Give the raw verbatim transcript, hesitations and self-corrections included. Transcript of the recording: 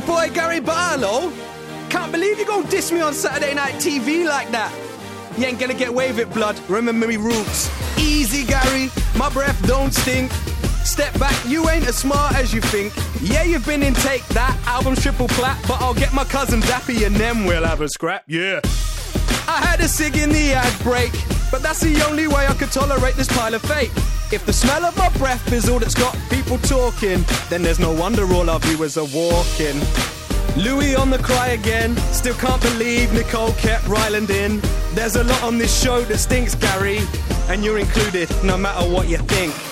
Bad boy Gary Barlow? Can't believe you gon' diss me on Saturday Night T V like that. You ain't gonna get away with it, blood. Remember me roots. Easy, Gary. My breath don't stink. Step back, you ain't as smart as you think. Yeah, you've been in Take That, album's triple plat, but I'll get my cousin Dappy and them we'll have a scrap, yeah. I had a cig in the ad break, but that's the only way I could tolerate this pile of fake. If the smell of my breath is all that's got people talking, then there's no wonder all our viewers are walking. Louis on the cry again, still can't believe Nicole kept Ryland in. There's a lot on this show that stinks, Gary, and you're included no matter what you think.